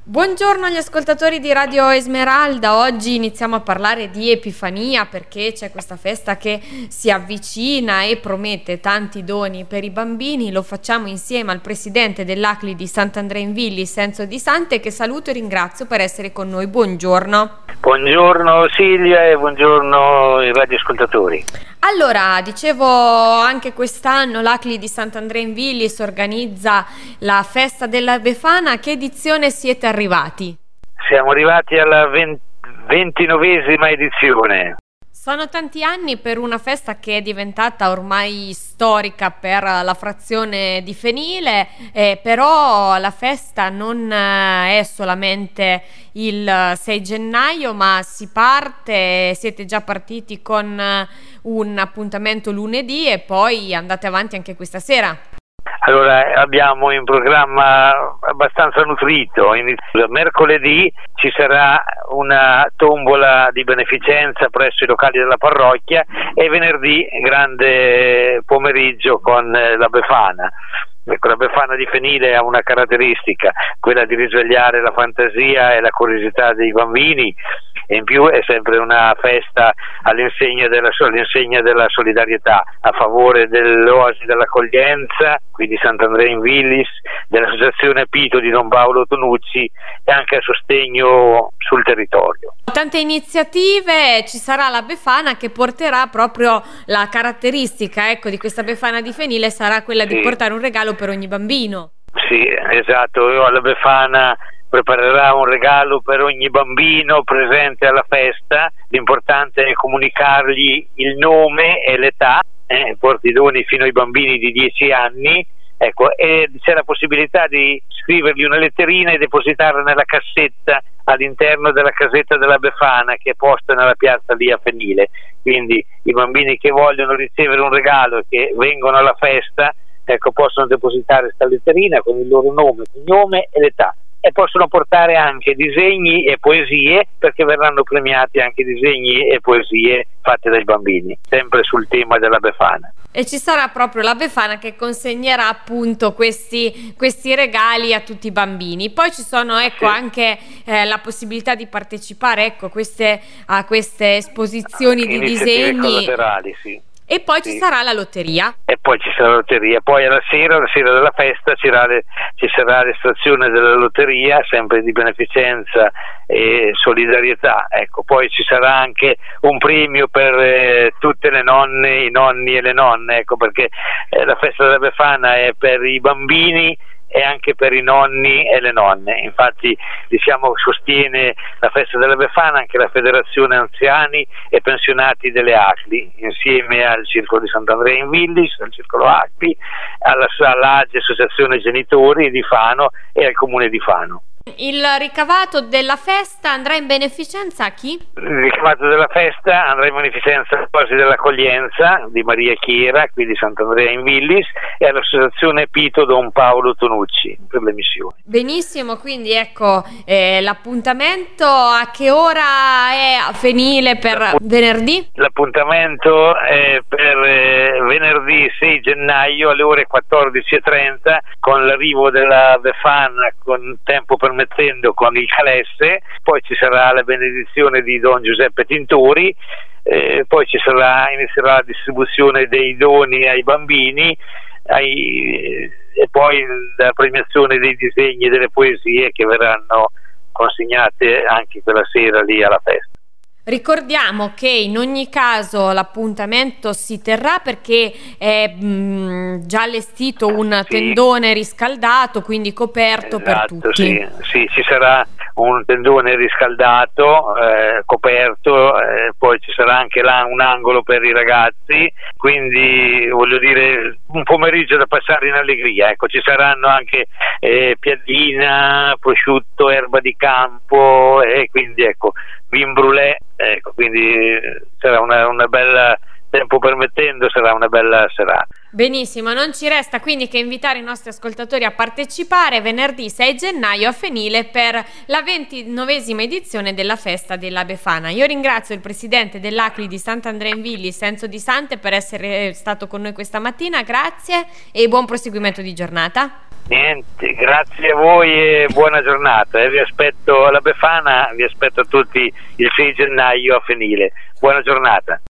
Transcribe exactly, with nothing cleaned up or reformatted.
Buongiorno agli ascoltatori di Radio Esmeralda. Oggi iniziamo a parlare di Epifania perché c'è questa festa che si avvicina e promette tanti doni per i bambini. Lo facciamo insieme al presidente dell'A C L I di Sant'Andrea in Villis, Enzo Di Sante, che saluto e ringrazio per essere con noi. Buongiorno. Buongiorno Silvia e buongiorno ai radioascoltatori. Allora, dicevo, anche quest'anno l'A C L I di Sant'Andrea in Villis organizza la festa della Befana. Che edizione siete arrivati? Siamo arrivati alla ventinovesima edizione. Sono tanti anni per una festa che è diventata ormai storica per la frazione di Fenile, eh, però la festa non è solamente il sei gennaio, ma si parte, siete già partiti con un appuntamento lunedì e poi andate avanti anche questa sera. Allora, abbiamo in programma abbastanza nutrito. Inizio mercoledì ci sarà una tombola di beneficenza presso i locali della parrocchia e venerdì grande pomeriggio con la Befana. Ecco, la Befana di Fenile ha una caratteristica, quella di risvegliare la fantasia e la curiosità dei bambini, e in più è sempre una festa all'insegna della, all'insegna della solidarietà a favore dell'Oasi dell'Accoglienza, quindi Sant'Andrea in Villis, dell'Associazione Pito di Don Paolo Tonucci e anche a sostegno sul territorio. Tante iniziative, ci sarà la Befana che porterà proprio la caratteristica, ecco, di questa Befana di Fenile sarà quella sì. di portare un regalo per ogni bambino. Sì, esatto, io alla Befana preparerà un regalo per ogni bambino presente alla festa. L'importante è comunicargli il nome e l'età, eh, porti i doni fino ai bambini di dieci anni, ecco, e c'è la possibilità di scrivergli una letterina e depositarla nella cassetta all'interno della casetta della Befana che è posta nella piazza lì a Fenile. Quindi i bambini che vogliono ricevere un regalo e che vengono alla festa, ecco, possono depositare questa letterina con il loro nome, cognome e l'età. E possono portare anche disegni e poesie, perché verranno premiati anche disegni e poesie fatte dai bambini, sempre sul tema della Befana. E ci sarà proprio la Befana che consegnerà appunto questi, questi regali a tutti i bambini. Poi ci sono, ecco, sì. anche eh, la possibilità di partecipare, ecco, queste, a queste esposizioni anche di disegni collaterali, sì. E poi sì. ci sarà la lotteria. E poi ci sarà la lotteria. Poi alla sera, la sera della festa, ci sarà, le, ci sarà l'estrazione della lotteria, sempre di beneficenza e solidarietà. Ecco, poi ci sarà anche un premio per eh, tutte le nonne, i nonni e le nonne, ecco, perché eh, la festa della Befana è per i bambini e anche per i nonni e le nonne. Infatti, diciamo, sostiene la festa della Befana anche la Federazione Anziani e Pensionati delle A C L I, insieme al Circolo di Sant'Andrea in Villis, al Circolo A C L I, alla, all'A G E, Associazione Genitori di Fano, e al Comune di Fano. Il ricavato della festa andrà in beneficenza a chi? Il ricavato della festa andrà in beneficenza all'Oasi dell'Accoglienza di Maria Chiera, qui di Sant'Andrea in Villis, e all'Associazione Pito Don Paolo Tonucci per le missioni. Benissimo, quindi ecco eh, l'appuntamento a che ora è a Fenile per L'appunt- venerdì? L'appuntamento è per eh, venerdì sei gennaio alle ore quattordici e trenta con l'arrivo della Befana, con tempo per mettendo con il calesse. Poi ci sarà la benedizione di Don Giuseppe Tintori, eh, poi ci sarà, inizierà la distribuzione dei doni ai bambini, ai, e poi la premiazione dei disegni e delle poesie che verranno consegnate anche quella sera lì alla festa. Ricordiamo che in ogni caso l'appuntamento si terrà perché è mh, già allestito un sì. tendone riscaldato, quindi coperto esatto, per tutti. Sì, sì, ci sarà un tendone riscaldato, eh, coperto, eh, poi ci sarà anche là un angolo per i ragazzi, quindi voglio dire un pomeriggio da passare in allegria. Ecco, ci saranno anche eh, piadina, prosciutto, erba di campo, e quindi ecco vin brûlé, ecco, quindi sarà una, una bella, tempo permettendo, sarà una bella serata. Benissimo, non ci resta quindi che invitare i nostri ascoltatori a partecipare venerdì sei gennaio a Fenile per la ventinovesima edizione della festa della Befana. Io ringrazio il presidente dell'A C L I di Sant'Andrea in Villis, Enzo Di Sante, per essere stato con noi questa mattina, grazie e buon proseguimento di giornata. Niente, grazie a voi e buona giornata. Eh, vi aspetto alla Befana, vi aspetto tutti il sei gennaio a Fenile. Buona giornata.